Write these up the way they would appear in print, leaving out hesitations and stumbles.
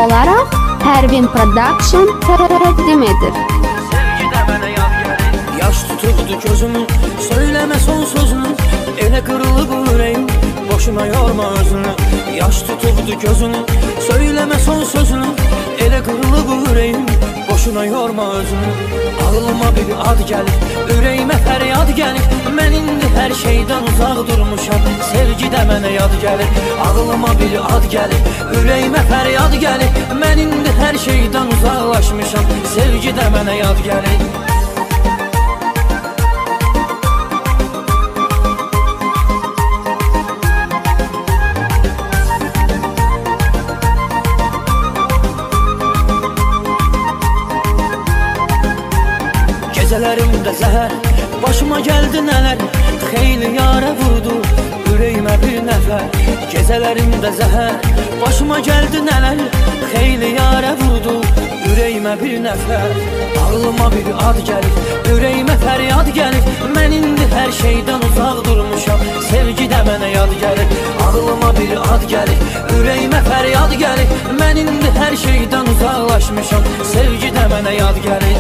olaraq Pərvin Production təqdim edir. Sevgidə mənə yad gəlir. Yaş tutubdu gözümü, söyləmə son sözünü. Elə qırılıb ürəyim, boşuna yorma özünü. Yaş tutubdu gözünü, söyləmə son sözünü. Elə qırılıb ürəyim, boşuna yorma özünü. Ağlıma bir ad gəlir, ürəyimə fəryad gəlir. Mən indi hər şeydən uzaq durmuşam, sevgidə mənə yad gəlir. Ağlıma bir ad gəlir, ürəyimə fəryad gəlir. Mən indi hər şeydən uzaqlaşmışam, sevgidə mənə yad gəlir. Gecələrimdə zəhər, başıma gəldi nələr. Xeyli yarə vurdu, ürəyimə bir nəfər. Gecələrimdə zəhər, başıma gəldi nələr. Xeyli yarə vurdu, ürəyimə bir nəfər. Ağlıma bir ad gəlir, ürəyimə fəryad gəlir. Mən indi hər şeydən uzaq durmuşam, sevgidə mənə yad gəlir. Ağlıma bir ad gəlir, ürəyimə fəryad gəlir. Mən indi hər şeydən uzaqlaşmışam, sevgidə mənə yad gəlir.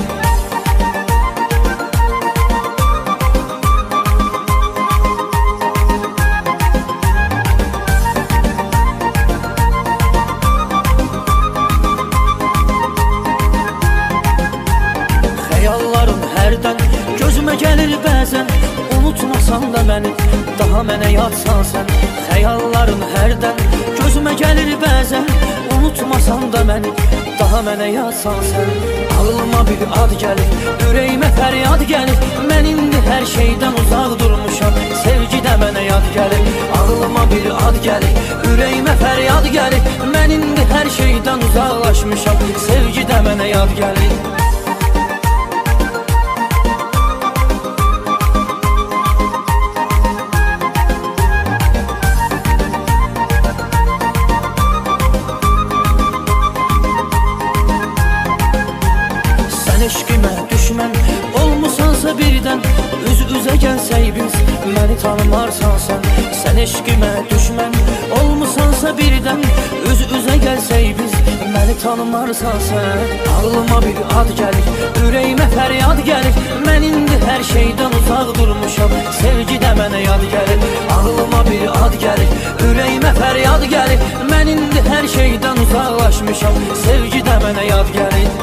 Xəyallarım hərdən gözümə gəlir bəzən. Unutmasan da məni, daha mənə yadsan sən. Xəyallarım hərdən gözümə gəlir bəzən. Unutmasan da məni, daha mənə yadsan sən. Ağlıma bir ad gəlir, ürəyimə fəryad gəlir. Mən indi hər şeydən uzaq durmuşam, sevgidə mənə yad gəlir. Ağlıma bir ad gəlir, ürəyimə fəryad gəlir. Mən indi hər şeydən uzaqlaşmışam, sevgidə mənə yad gəlir. Eşqimə düşmən olmusansa birdən, üz-üzə gəlsək biz, məni tanımarsan sən. Sən eşqimə düşmən olmusansa birdən, üz-üzə gəlsək biz, məni tanımarsan sən. Ağlıma bir ad gəlir, ürəyimə fəryad gəlir. Mən indi hər şeydən uzaq durmuşam, sevgidə mənə yad gəlir. Ağlıma bir ad gəlir, ürəyimə fəryad gəlir. Mən indi hər şeydən uzaqlaşmışam, sevgidə mənə yad gəlir.